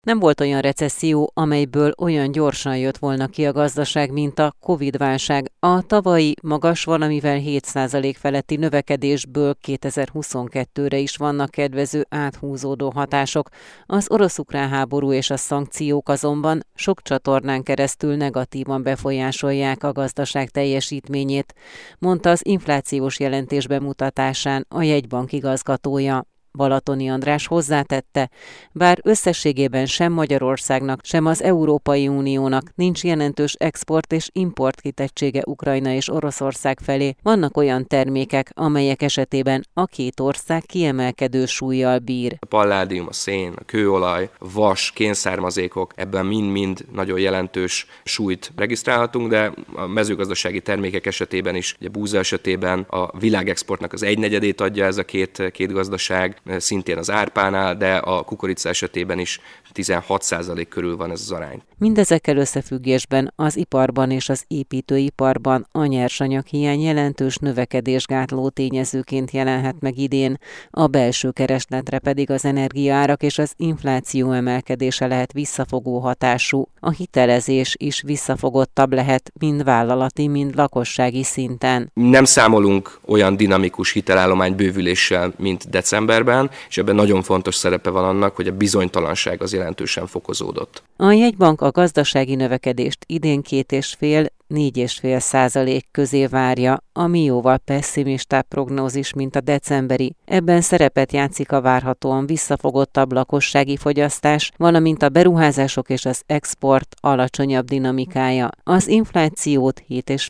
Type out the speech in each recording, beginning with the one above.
Nem volt olyan recesszió, amelyből olyan gyorsan jött volna ki a gazdaság, mint a Covid-válság. A tavalyi magas, valamivel 7% feletti növekedésből 2022-re is vannak kedvező áthúzódó hatások. Az orosz-ukrán háború és a szankciók azonban sok csatornán keresztül negatívan befolyásolják a gazdaság teljesítményét, mondta az inflációs jelentés bemutatásán a jegybank igazgatója. Balatoni András hozzátette, bár összességében sem Magyarországnak, sem az Európai Uniónak nincs jelentős export és import kitettsége Ukrajna és Oroszország felé, vannak olyan termékek, amelyek esetében a két ország kiemelkedő súllyal bír. A palládium, a szén, a kőolaj, a vas, kénszármazékok, ebben mind-mind nagyon jelentős súlyt regisztrálhatunk, de a mezőgazdasági termékek esetében is, ugye búza esetében a világexportnak az 1/4 adja ez a két gazdaság, szintén az árpánál, de a kukorica esetében is 16% körül van ez az arány. Mindezekkel összefüggésben az iparban és az építőiparban a nyersanyaghiány jelentős növekedésgátló tényezőként jelenhet meg idén, a belső keresletre pedig az energiaárak és az infláció emelkedése lehet visszafogó hatású. A hitelezés is visszafogottabb lehet mind vállalati, mind lakossági szinten. Nem számolunk olyan dinamikus hitelállomány bővüléssel, mint decemberben, és ebben nagyon fontos szerepe van annak, hogy a bizonytalanság az jelentősen fokozódott. A jegybank a gazdasági növekedést idén 2,5–4,5% közé várja, ami jóval pesszimistább prognózis, mint a decemberi. Ebben szerepet játszik a várhatóan visszafogottabb lakossági fogyasztás, valamint a beruházások és az export alacsonyabb dinamikája. Az inflációt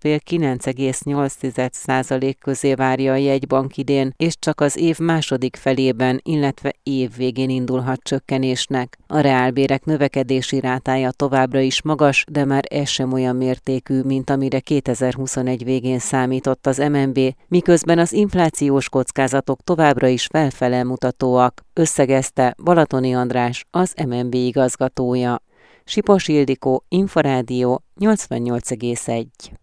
7,5–9,8% közé várja a jegybank idén, és csak az év második felében, illetve év végén indulhat csökkenésnek. A reálbérek növekedési rátája továbbra is magas, de már ez sem olyan mértékű, mint amire 2021 végén számított az MNB, miközben az inflációs kockázatok továbbra is felfele mutatóak, összegezte Balatoni András, az MNB igazgatója. Sipos Ildikó, Inforádió 88,1.